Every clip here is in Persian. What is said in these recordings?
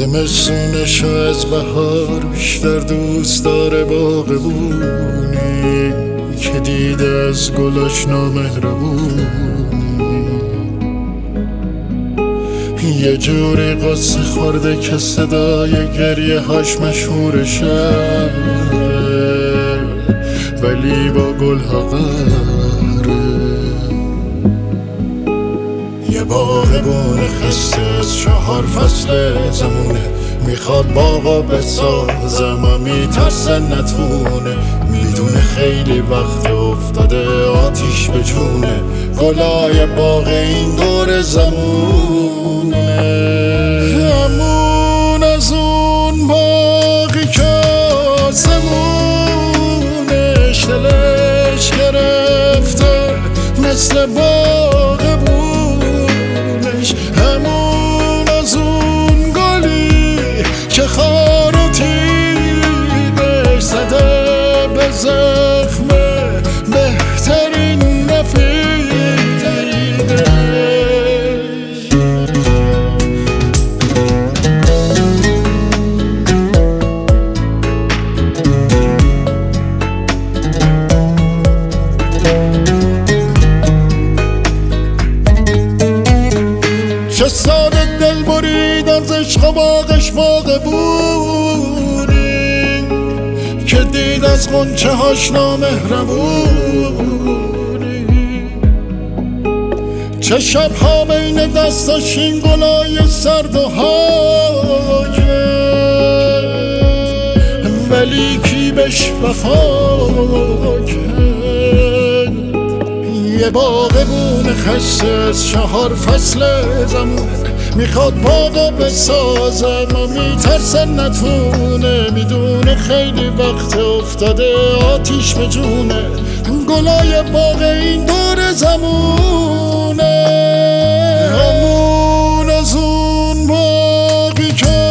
زمستونشو از بهار بیشتر دوست داره باغبونی که دیده از گلاش نامهربونی. یه جوری قصه خورده که صدای گریه هاش مشهور شهره، ولی با گل ها قهره. یه باغبون خسته از 4 فصل زمونه، میخواد باغا بسازم و میترسه نتونه. میدونه خیلی وقت افتاده آتیش به جونه، گلای باغ این دور زمونه. همون از اون باغی که آسمونش دلش گرفته مثل باغبونش. همون از اون گلی که خار و تیغش زده به زخم بهترین رفیقش. چه ساده دل برید از عشق و باغش باغبونی که دید از غنچه هاش نامهربونی. چه شبها بین دستاش این گلای سرد و هاکه، ولی کی بهش وفا کرد. یه باغبون خسته از 4 فصل زمونه، میخواد باغا بسازم و میترسه نتونه. میدونه خیلی وقت افتاده آتیش به جونه، گلای باغ این دور زمونه. همون از اون باغی که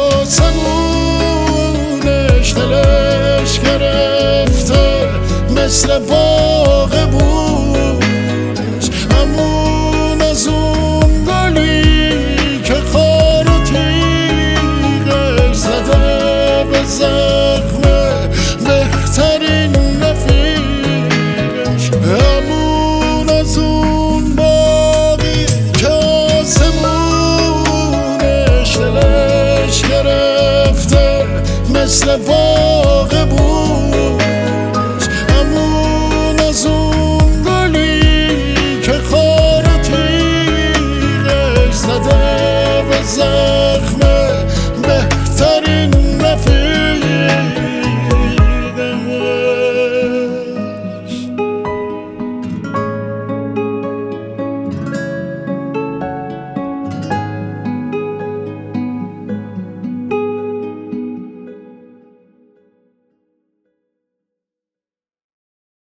آسمونش دلش گرفته مثل باغبونش. همون از اون گلی که خار و تیغش زده به زخم بهترین رفیقش. همون از اون باغی که آسمونش دلش گرفته مثل